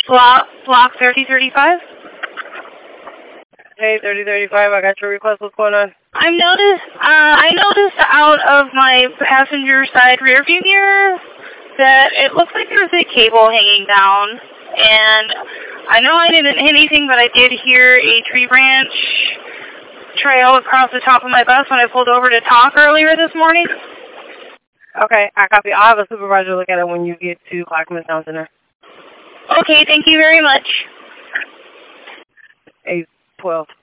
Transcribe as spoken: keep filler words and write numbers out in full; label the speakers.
Speaker 1: Block, block thirty thirty-five?
Speaker 2: Hey, thirty thirty-five, I got your request. What's going on?
Speaker 1: I noticed, uh, I noticed out of my passenger side rear view mirror that it looks like there's a cable hanging down. And I know I didn't hit anything, but I did hear a tree branch trail across the top of my bus when I pulled over to talk earlier this morning.
Speaker 2: Okay, I copy. I'll have a supervisor look at it when you get to Clackamas Town Center.
Speaker 1: Okay, thank you very much.
Speaker 2: eight twelve.